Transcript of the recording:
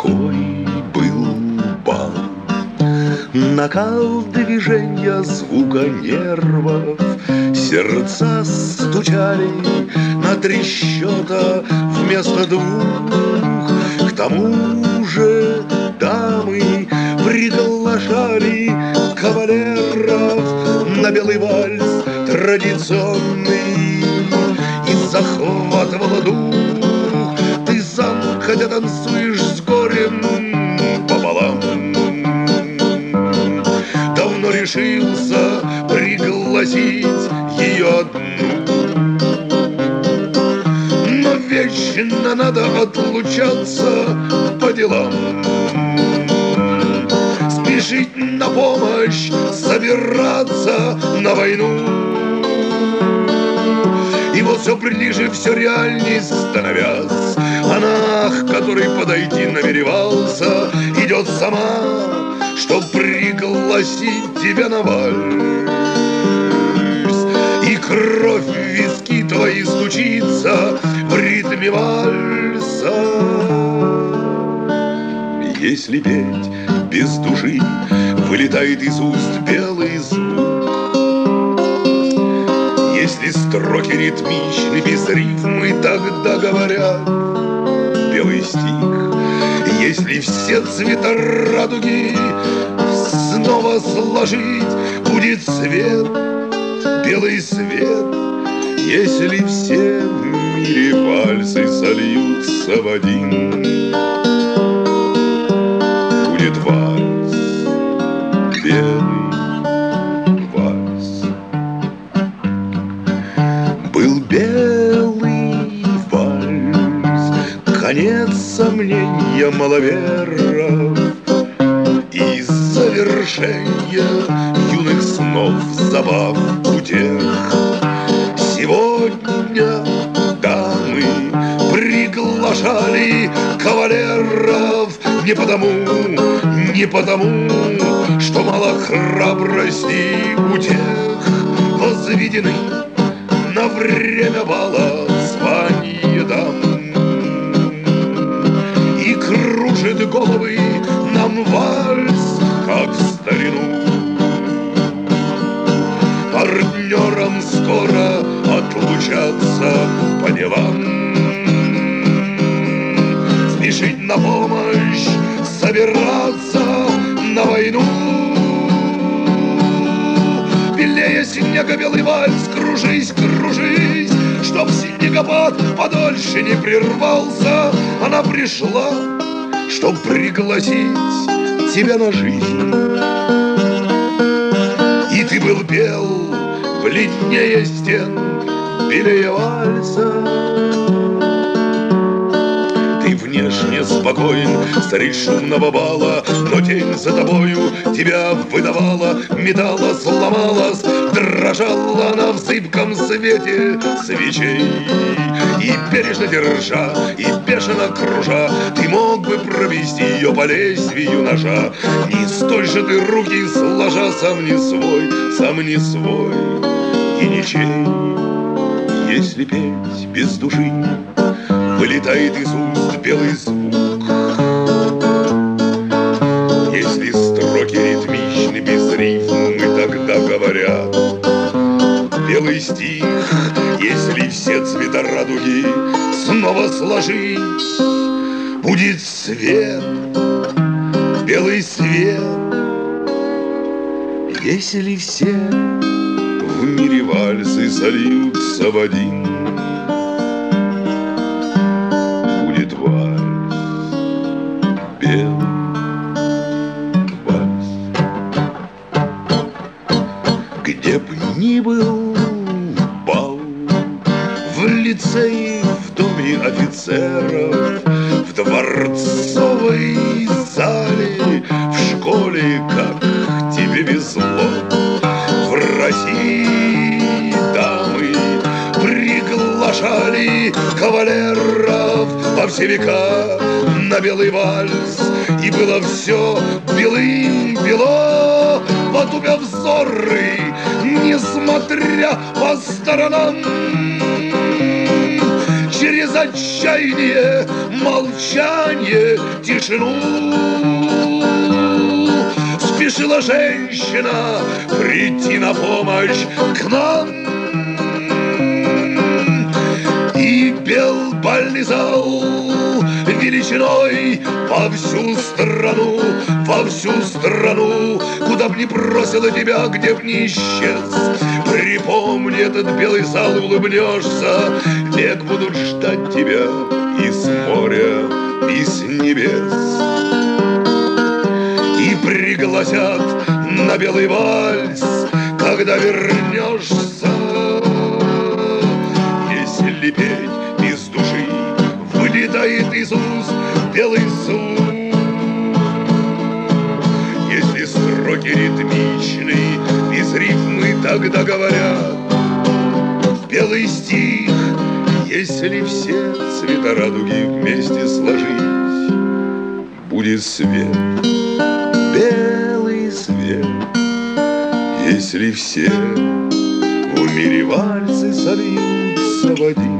Какой был бал! Накал движения, звука нервов, сердца стучали на 3 счета вместо 2. К тому же дамы приглашали кавалеров на белый вальс традиционный, и захватывало дух. Ты сам, хотя танцуешь с горем пополам, давно решился пригласить ее одну. Но вечно надо отлучаться по делам, спешить на помощь, собираться на войну. И вот все ближе, все реальней становясь, она, к которой подойти намеревался, идет сама, чтоб пригласить тебя на вальс. И кровь в виски твои стучится в ритме вальса. Если петь без души, вылетает из уст белый звук. Если строки ритмичны, без рифмы, тогда говорят белый стих. Если все цвета радуги снова сложить, будет свет, белый свет. Если все в мире вальсы сольются в один, будет вальс, белый вальс. Был белый вальс, конец сомнения маловеров и завершение юных снов, забав, утех. Сегодня дамы приглашали кавалеров не потому, что мало храбрости у тех. Возведены на время бала звания дам, и кружит головы нам вальс, как в старину. Партнерам скоро отлучаться по делам, спешить на помощь, собираться на войну. Белее снега белый вальс, кружись, кружись, чтоб снегопад подольше не прервался. Она пришла, чтоб пригласить тебя на жизнь, и ты был бел, бледнее стен, белее вальса. Ты внешне спокоен средь шумного бала, но тень за тобою тебя выдавала, металла, сломалась, дрожала она в зыбком свете свечей. И бережно держа, и бешено кружа, ты мог бы провести ее по лезвию ножа. Не столь же ты руки сложа, сам не свой и ничей. Если петь без души, вылетает из уст белый звук. Если строки ритмичны, без рифмы, тогда говорят белый стих. Если все цвета радуги снова сложить, будет свет, белый свет. Если все в мире вальсы сольются в один, будет вальс, белый вальс. Где б ни был бал, в лицее, в доме офицеров, в дворцовой зале, в школе, как тебе везло. В России дамы приглашали кавалеров во все века на белый вальс, и было все белым-бело. Потупя взоры, несмотря по сторонам, через через отчаяние, молчание, тишину. Спешила женщина прийти на помощь к нам, и пел бальный зал величиной во всю страну, куда б ни бросила тебя, где б ни исчез. Припомни этот белый зал, улыбнешься, век будут ждать тебя и с моря, и с небес. И пригласят на белый вальс, когда вернешься. Если петь из души, вылетает из уст белый звук. Если строки ритмичны, без рифмы тогда говорят белый стих. Если все цвета радуги вместе сложить, будет свет, белый свет. Если все в мире вальсы сольются в один,